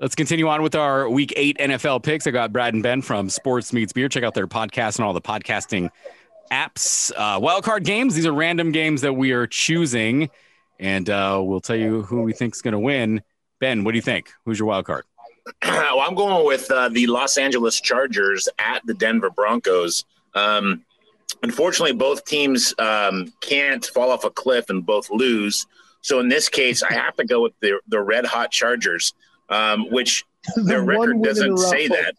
Let's continue on with our Week 8 NFL picks. I got Brad and Ben from Sports Meets Beer. Check out their podcast and all the podcasting apps. Wildcard games. These are random games that we are choosing, and we'll tell you who we think is going to win. Ben, what do you think? Who's your wild card? Well, I'm going with the Los Angeles Chargers at the Denver Broncos. Unfortunately, both teams can't fall off a cliff and both lose. So in this case, I have to go with the Red Hot Chargers. Which their record doesn't say that.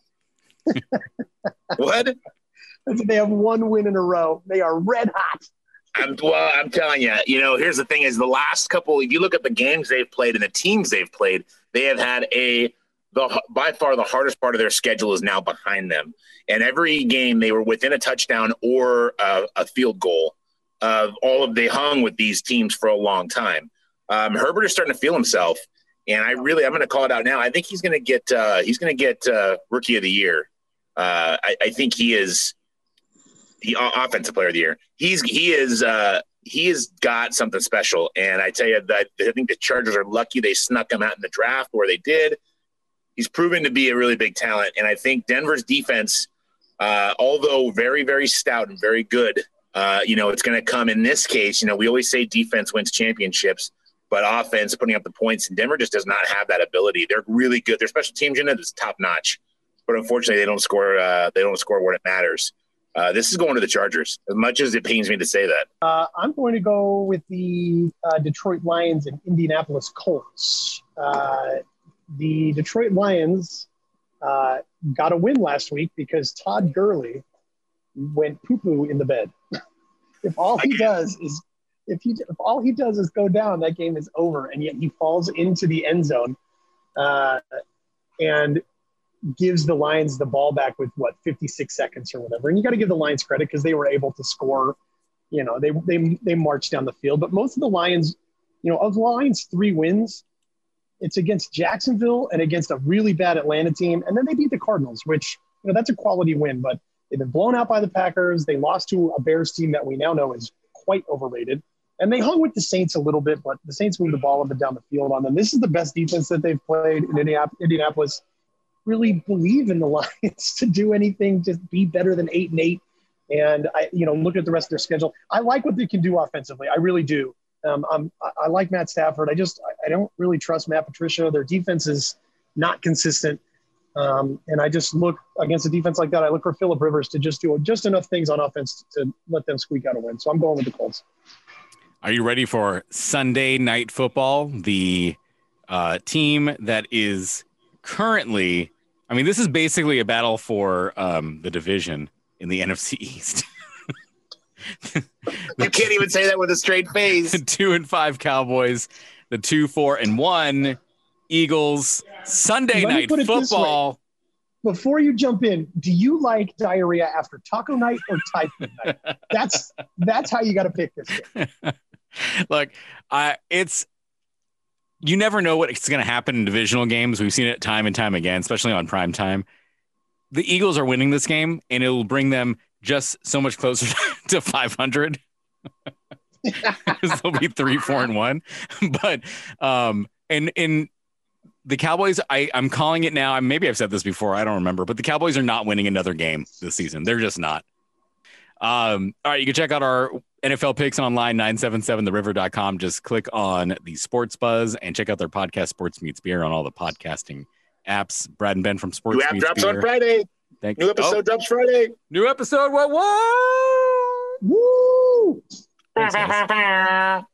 What? They have one win in a row. They are red hot. I'm telling you, here's the thing is the last couple, if you look at the games they've played and the teams they've played, they have had by far the hardest part of their schedule is now behind them. And every game they were within a touchdown or a field goal. They hung with these teams for a long time. Herbert is starting to feel himself. And I'm going to call it out now. I think he's going to get Rookie of the Year. I think he is the Offensive Player of the Year. He has got something special. And I tell you that I think the Chargers are lucky they snuck him out in the draft where they did. He's proven to be a really big talent. And I think Denver's defense, although very, very stout and very good, it's going to come in this case. We always say defense wins championships. But offense, putting up the points, and Denver just does not have that ability. They're really good. Their special teams unit is top notch, but unfortunately, they don't score. They don't score when it matters. This is going to the Chargers, as much as it pains me to say that. I'm going to go with the Detroit Lions and Indianapolis Colts. The Detroit Lions got a win last week because Todd Gurley went poo-poo in the bed. If all he does is go down, that game is over. And yet he falls into the end zone and gives the Lions the ball back with 56 seconds or whatever. And you got to give the Lions credit because they were able to score. They marched down the field. But most of the Lions, of the Lions' 3 wins, it's against Jacksonville and against a really bad Atlanta team. And then they beat the Cardinals, which, that's a quality win. But they've been blown out by the Packers. They lost to a Bears team that we now know is quite overrated. And they hung with the Saints a little bit, but the Saints moved the ball up and down the field on them. This is the best defense that they've played in Indianapolis. Really believe in the Lions to do anything, just be better than 8-8. And look at the rest of their schedule. I like what they can do offensively. I really do. I like Matt Stafford. I don't really trust Matt Patricia. Their defense is not consistent. And I just look against a defense like that. I look for Phillip Rivers to just do just enough things on offense to let them squeak out a win. So I'm going with the Colts. Are you ready for Sunday Night Football? The team that is currently, this is basically a battle for the division in the NFC East. You can't even say that with a straight face. The 2-5 Cowboys, the 2-4-1 Eagles. Sunday Night Football. Before you jump in, do you like diarrhea after taco night or typhoon night? That's how you got to pick this game. Look, you never know what's going to happen in divisional games. We've seen it time and time again, especially on prime time. The Eagles are winning this game, and it will bring them just so much closer to 500. Because they'll be 3-4-1. But in the Cowboys, I'm calling it now. Maybe I've said this before. I don't remember. But the Cowboys are not winning another game this season. They're just not. All right, you can check out our NFL picks online, 977theriver.com. Just click on the Sports Buzz and check out their podcast, Sports Meets Beer, on all the podcasting apps. Brad and Ben from Sports Meets Beer. New app drops on Friday. New episode drops Friday. New episode. What? Woo! Thanks, guys.